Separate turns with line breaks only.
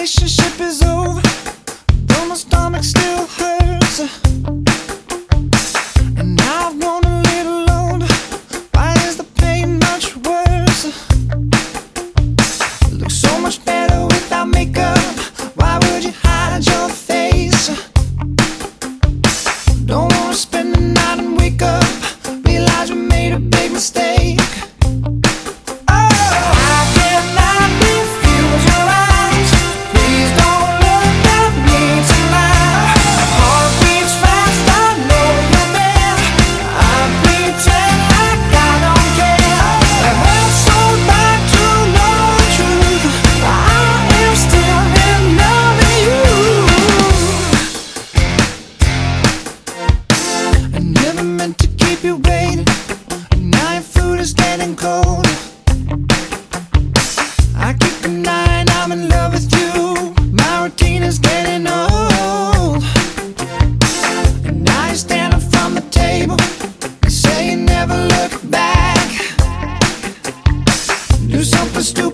relationship is over, though my stomach still hurts. And now I've grown a little older. Why is the pain much worse? It looks so much better without makeup. Why would you hide your face? Don't wanna spend the night and wake up, realize we made a big mistake. You waited, now your food is getting cold. I keep denying I'm in love with you. My routine is getting old. And now you're standing from the table and say you never look back. Do something stupid